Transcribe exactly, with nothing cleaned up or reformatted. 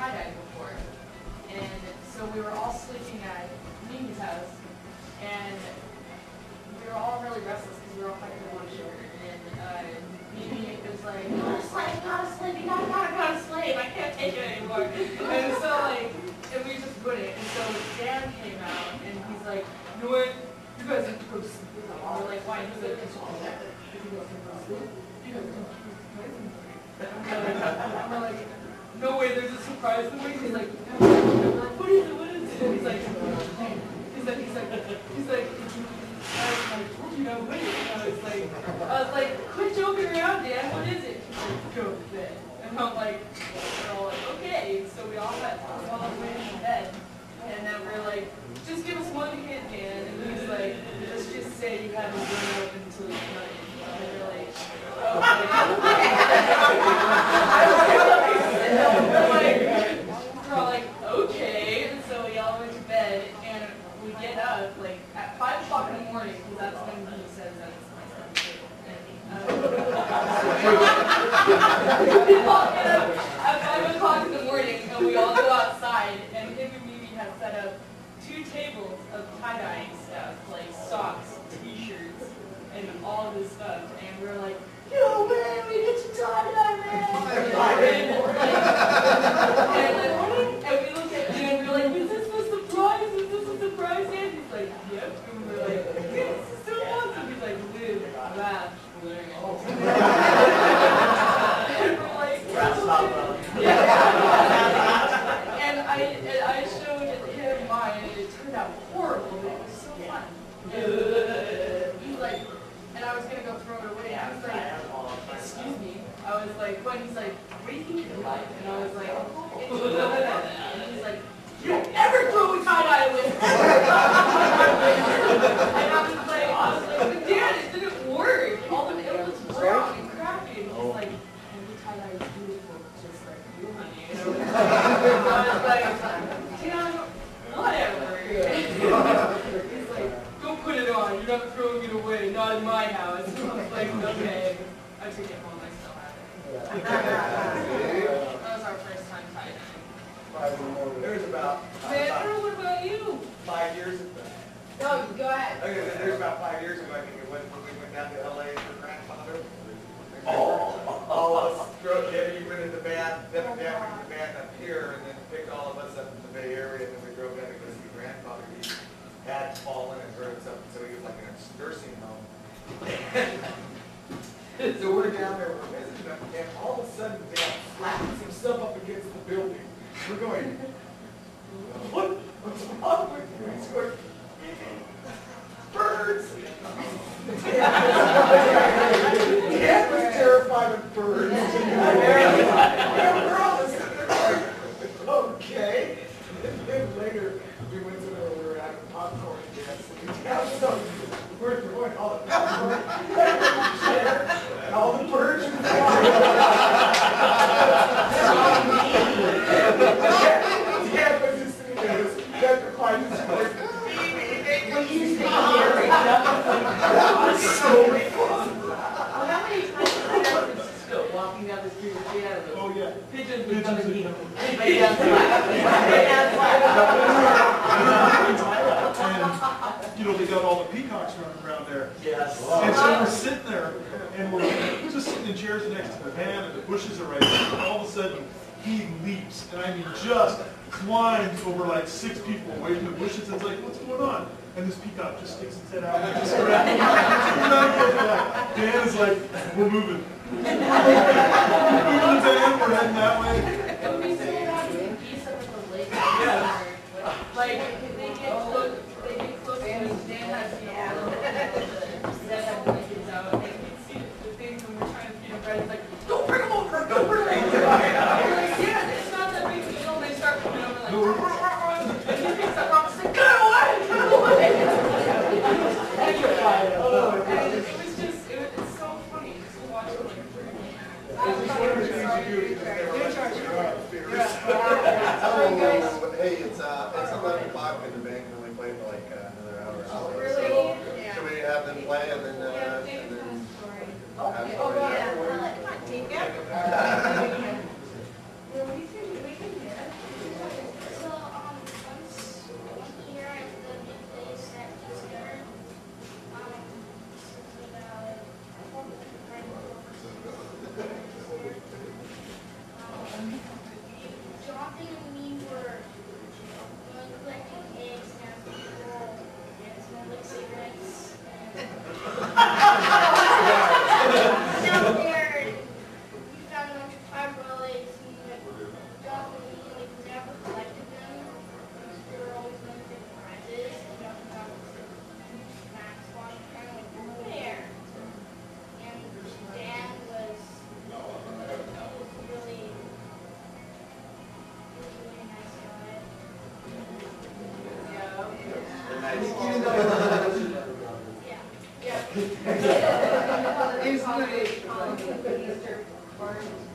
tie-dye before. And so we were all sleeping at Mimi's house, and we were all really restless because we were all fighting for one sugar. And uh, Mimi was like, "Not a slave, not a slave, you gotta, gotta, gotta slave. I can't take it anymore." And so like, and we just wouldn't. And so Dan came out, and he's like, "You know what? You guys are supposed to sleep." And we're like, "Why?" He's like, "Because you guys are supposed to sleep. You guys are supposed to sleep." And we're like, "No way, there's a surprise in the way." He's like, "What is it? What is it?" He's like, he's like, he's like, he's like, I was like, "You know, what is it?" And I was like, I was like, "Quit joking around, Dan. What is it?" He's like, "Go to bed." And I'm like, we're all like, "Okay." So we all got we all went to bed, and then we're like, "Just give us one hint, Dan." And he's like, "Let's just say you haven't grown up until you're nine." And we're like, we're all like, "Okay." And so we all went to bed, and we get up like at five o'clock in the morning, because that's when he says that it's my son's birthday. We all get up at five o'clock in the morning, and we all go outside, and him and Mimi have set up two tables of tie-dyeing stuff, like socks, t-shirts, and all of this stuff, and we're like, "Yo, man, we get to tie-dye, man!" And, like, and, like, and we look at Dan, and we're like, "Is this a surprise? Is this a surprise, Dan?" He's like, "Yep." And we're like, "Yeah, this is so awesome." He's like, "Dude, laugh." And we're like, yeah. And I, and I showed him mine, and it turned out horrible, but it was so fun. And he's like, and I was gonna go throw it away. I was like, "Excuse me." I was like, "What?" He's like, "What do you think you like?" And I was like, "It's and he's like, "You don't ever throw a tie-dye away." And I was like, I was like, "But Dan, it didn't work. All the it was brown and crappy." And he's like, "And the tie-dye is beautiful, just like you, honey." And I was like, "Dan, whatever." He's like, "Don't put it on. You're not throwing it away. Not in my house." I was like, "Okay." I took it home. I still have it. That was our first time tie-dyeing. There's about, Sandra, what about you? five years ago. No, go ahead. Okay, there's about five years ago, I think it was, when we went down to L A for grandfather. Oh. All of us drove, yeah, you went in the van, then the van went in the van up here, and then picked all of us up in the Bay Area, and then we drove down to go see grandfather. He had fallen and hurt something, so he was like in a nursing home. So we're down there, we're visiting him, and all of a sudden, Dan flattens himself up against the building. We're going, "What? What's wrong with you?" He's going, "Birds!" Dan was terrified of birds. And we're all sitting there going, "Okay." And then later, we went to where we were having popcorn and dance. And so we're throwing all the popcorn, and all the birds are flying. Dan was just sitting there, Doctor Klein just like, "When you say Gary, that was so fun." Well, how many times have you been in Francisco walking down the street with pianos? Oh, yeah. Pigeons with other people. Lay down flat. Lay down flat. And, you know, they got all the peacocks running around there. Yes. And so we're sitting there, and we're just sitting in chairs next to the van, and the bushes are right there. And all of a sudden, he leaps, and I mean, just climbs over like six people away from the bushes. And it's like, "What's going on?" And this peacock just sticks its head out and just around. Dan is like, "We're moving." We're moving the van, we're heading that way. Don't be so bad with geese up at the lake. Yeah. Like, they get close, they get close to us. Dan has, you know, that have blankets out, and you can see the things when we're trying to feed them bread. It's like, "Don't bring them over, don't bring them over." We're like, "Yeah, it's not that big of a deal." And they start coming over like, and he picks up rocks and like, "Get away, get away." And it was just, it was it's so funny just to watch it like through. It's just one of the things you do because they're like, "You're out of spirits." Hey, it's uh, it's eleven o'clock in the bank, and we play for like uh, another hour. Oh, So, really? yeah. Should we have them play and then uh, Yeah, and David then has a story. have Okay. story Oh, yeah. afterwards? Come on, take it. Well, we can, we can hear. Even though I wasn't. Yeah. He's good. Easter, or